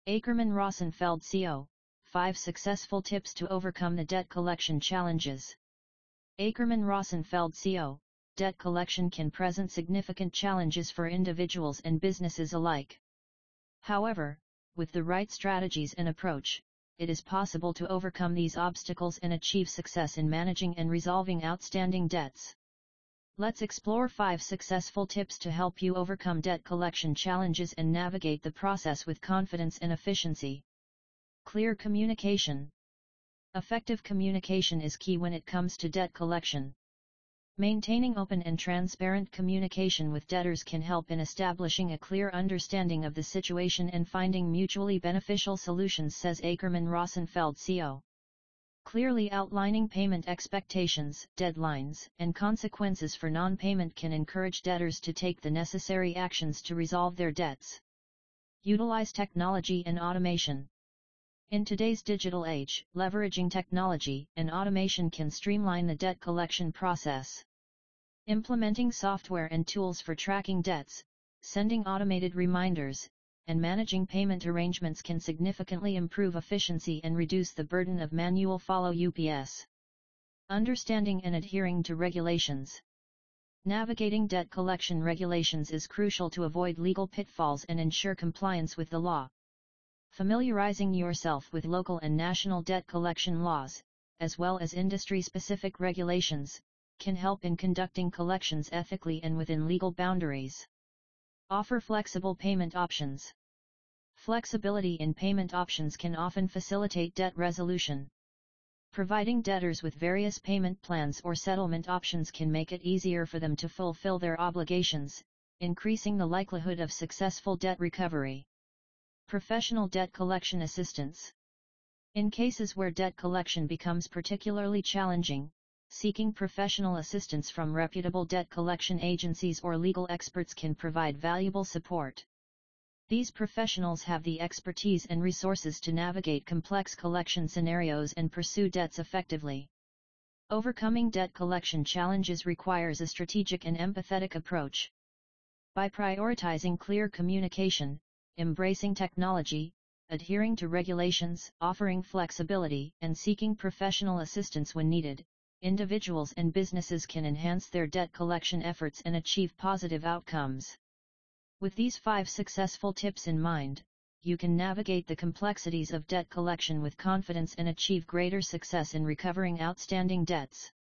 Akerman Rosenfeld CO, 5 Successful Tips to Overcome the Debt Collection Challenges. Akerman Rosenfeld CO, debt collection can present significant challenges for individuals and businesses alike. However, with the right strategies and approach, it is possible to overcome these obstacles and achieve success in managing and resolving outstanding debts. Let's explore 5 successful tips to help you overcome debt collection challenges and navigate the process with confidence and efficiency. Clear communication. Effective communication is key when it comes to debt collection. Maintaining open and transparent communication with debtors can help in establishing a clear understanding of the situation and finding mutually beneficial solutions, says Akerman Rosenfeld CO. Clearly outlining payment expectations, deadlines, and consequences for non-payment can encourage debtors to take the necessary actions to resolve their debts. Utilize technology and automation. In today's digital age, leveraging technology and automation can streamline the debt collection process. Implementing software and tools for tracking debts, sending automated reminders, and managing payment arrangements can significantly improve efficiency and reduce the burden of manual follow-ups. Understanding and adhering to regulations. Navigating debt collection regulations is crucial to avoid legal pitfalls and ensure compliance with the law. Familiarizing yourself with local and national debt collection laws, as well as industry-specific regulations, can help in conducting collections ethically and within legal boundaries. Offer flexible payment options. Flexibility in payment options can often facilitate debt resolution. Providing debtors with various payment plans or settlement options can make it easier for them to fulfill their obligations, increasing the likelihood of successful debt recovery. Professional debt collection assistance. In cases where debt collection becomes particularly challenging, seeking professional assistance from reputable debt collection agencies or legal experts can provide valuable support. These professionals have the expertise and resources to navigate complex collection scenarios and pursue debts effectively. Overcoming debt collection challenges requires a strategic and empathetic approach. By prioritizing clear communication, embracing technology, adhering to regulations, offering flexibility, and seeking professional assistance when needed, individuals and businesses can enhance their debt collection efforts and achieve positive outcomes. With these 5 successful tips in mind, you can navigate the complexities of debt collection with confidence and achieve greater success in recovering outstanding debts.